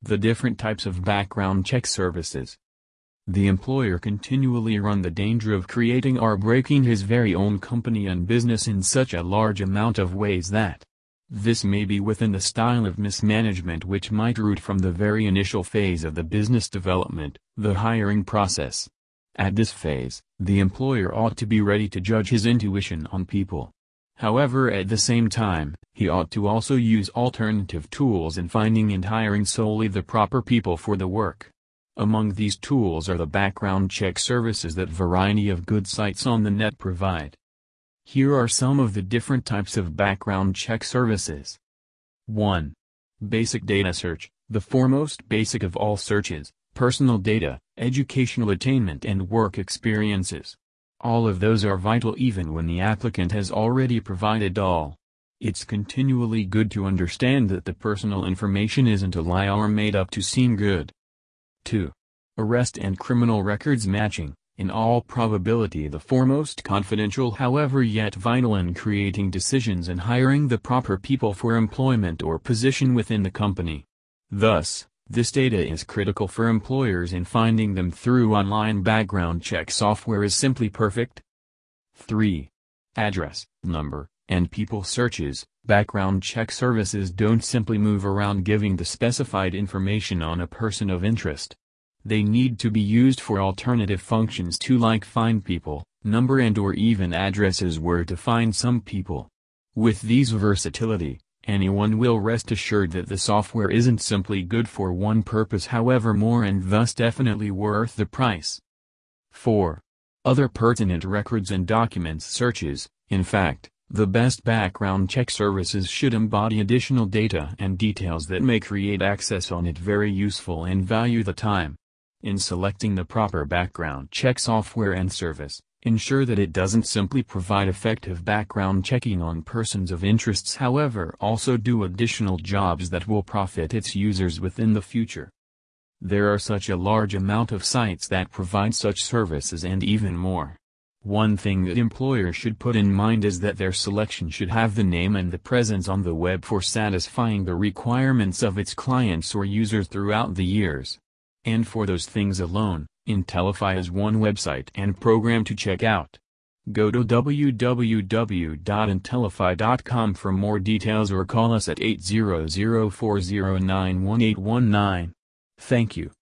The different types of background check services. The employer continually run the danger of creating or breaking his very own company and business in such a large amount of ways that this may be within the style of mismanagement which might root from the very initial phase of the business development, the hiring process. At this phase, the employer ought to be ready to judge his intuition on people. However, at the same time, he ought to also use alternative tools in finding and hiring solely the proper people for the work. Among these tools are the background check services that variety of good sites on the net provide. Here are some of the different types of background check services. 1. Basic data search, the foremost basic of all searches, personal data, educational attainment and work experiences. All of those are vital even when the applicant has already provided all. It's continually good to understand that the personal information isn't a lie or made up to seem good. 2. Arrest and criminal records matching, in all probability the foremost confidential however yet vital in creating decisions and hiring the proper people for employment or position within the company. Thus, this data is critical for employers in finding them through online background check software is simply perfect. 3. Address, number, and people searches. Background check services don't simply move around giving the specified information on a person of interest. They need to be used for alternative functions too, like find people, number and or even addresses where to find some people. With these versatility, anyone will rest assured that the software isn't simply good for one purpose however more and thus definitely worth the price. 4. Other pertinent records and documents searches. In fact, the best background check services should embody additional data and details that may create access on it very useful and value the time. In selecting the proper background check software and service, ensure that it doesn't simply provide effective background checking on persons of interests however also do additional jobs that will profit its users within the future. There are such a large amount of sites that provide such services and even more. One thing that employers should put in mind is that their selection should have the name and the presence on the web for satisfying the requirements of its clients or users throughout the years. And for those things alone, Intellify is one website and program to check out. Go to www.intellify.com for more details or call us at 800-409-1819. Thank you.